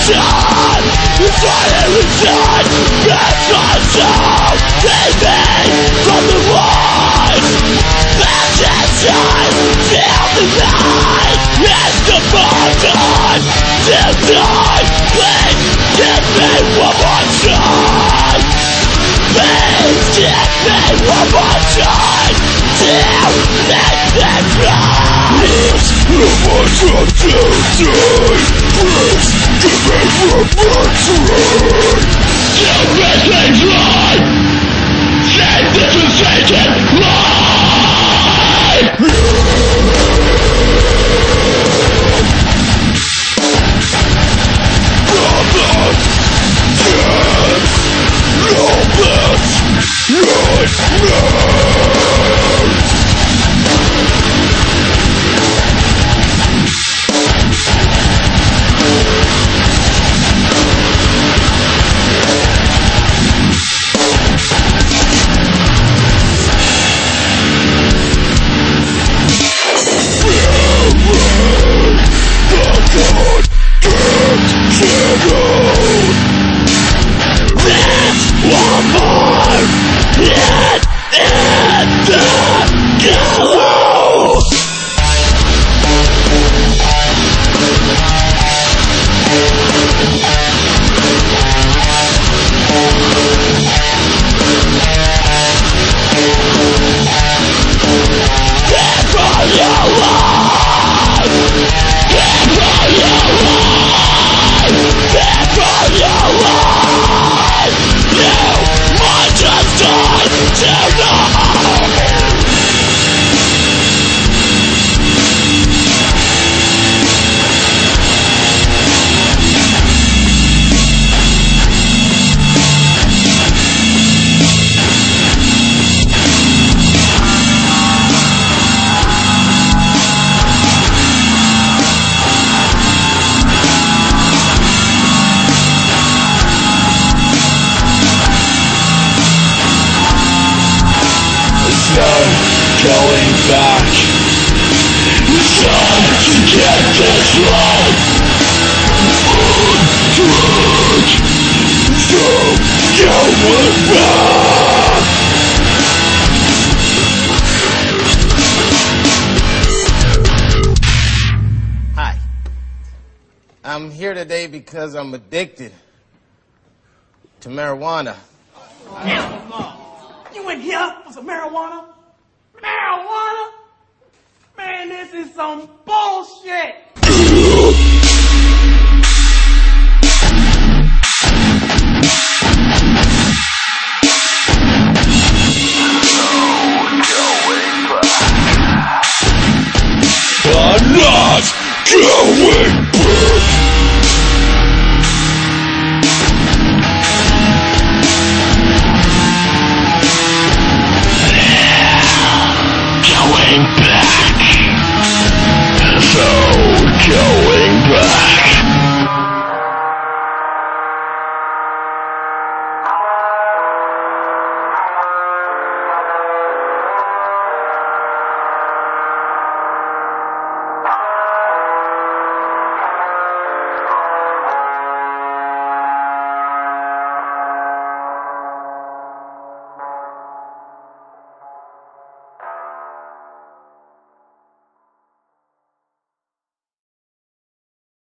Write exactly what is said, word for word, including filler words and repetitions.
done. It's what it was done. That's my soul. Save me from the void. Baptized, feel the light. It's the bottom. Till time, please give me one more time. Please give me one more time. Till let me fly. Please give me some today. Please give me one more time. Till let me fly. Send this to Satan. Lie. Going back, it's time to get this right. Untrack, so going back. Hi, I'm here today because I'm addicted to marijuana. Hell no. You in here for some marijuana? Marijuana? Man, this is some bullshit.